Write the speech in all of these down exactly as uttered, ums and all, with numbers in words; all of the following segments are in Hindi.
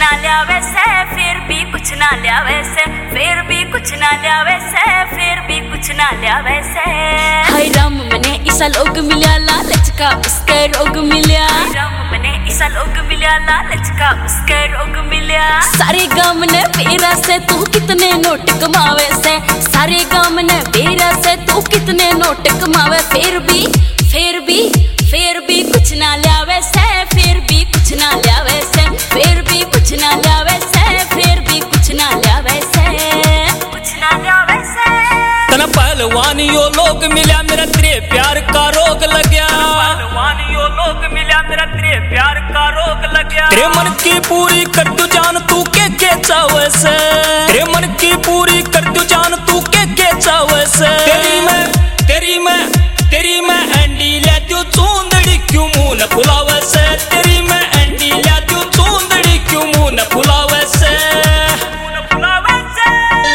ना लियावे से, फिर भी कुछ ना लियावे से, फिर भी कुछ ना लियावे से, फिर भी कुछ ना लियावे से। हाय राम मने ऐसा लोग मिल्या, लालच का उसके रोग मिल्या। राम मने ऐसा लोग मिल्या, लालच का उसके रोग मिल्या। सारे गांव ने बेरा से तू कितने नोट कमावे से, सारे गांव ने बेरा से तू कितने नोट कमावे, फिर भी फिर भी फिर भी कुछ ना लियावे से, फिर भी कुछ ना लियावे से, फिर भी कुछ ना लियावे से, फिर भी कुछ ना लियावे से, कुछ ना लियावे से। तना पहलवानी यो लोग मिल्या, मेरा तेरे प्यार का रोग लग गया। पहलवानी यो लोग मिल्या, मेरा तेरे प्यार का रोग लग गया। तेरे मन की पूरी कर दू जान तू के के चावे से, तेरे मन की पूरी कर दू जान तू के के चावे से। तेरी मैं तेरी मैं तेरी मैं एंडी ले दू चूंदड़ी क्यों मुंह न फुलावे से, तेरी मैं एंडी ले दू चूंदड़ी क्यों मुंह न फुलावे से, मुंह न फुलावे से।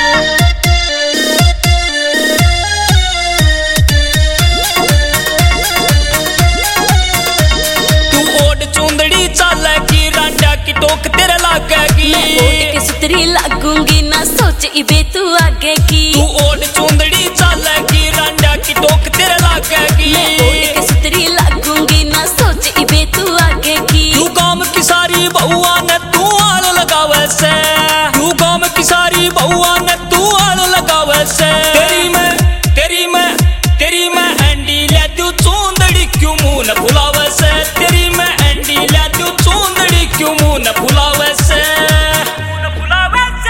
तू ओढ़ चूंदड़ी चालेगी, रांडा की टोक तेरे लागेगी। मैं ओढ़ के सुतरी लागूंगी, ना सोच इबे तू आगे की। तू ओढ़ चूंदड़ी चालेगी, रांडा की टोक तेरे लागेगी। मैं ओढ़ के सुतरी लागूंगी, ना सोच इबे तू आगे की। तू गांव की सारी बहुआ ने तू आल लगावे से, तू गांव की सारी बहुआ ने तू आल लगावे से। तेरी मैं तेरी मैं तेरी मैं एंडी ले दू चूंदड़ी क्यों मुंह न फुलावे से, तेरी मैं एंडी ले दू चूंदड़ी क्यों मुंह न फुलावे से, मुंह न फुलावे से।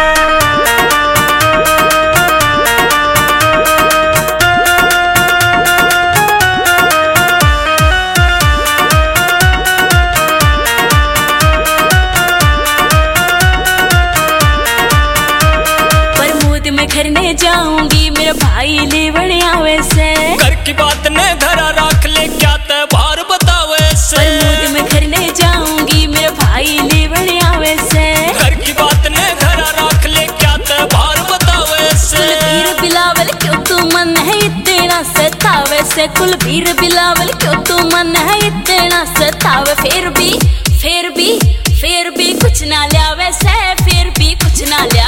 मैं घर ने जाऊंगी, मेरे भाई ले बड़े आवे से। घर की बात ने घर रख ले, क्या ते बाहर बतावे से। पर मैं घर ने जाऊंगी, मेरे भाई ले बड़े आवे से। घर की बात ने घर रख ले, क्या ते बाहर बतावे से। कुलबीर बिलावल क्यों तू मन है इतना सतावे से, कुलबीर बिलावल क्यों तू मन है इतना सतावे, फिर भी फिर भी फिर भी कुछ ना लियावे से, फिर भी कुछ ना लियावे।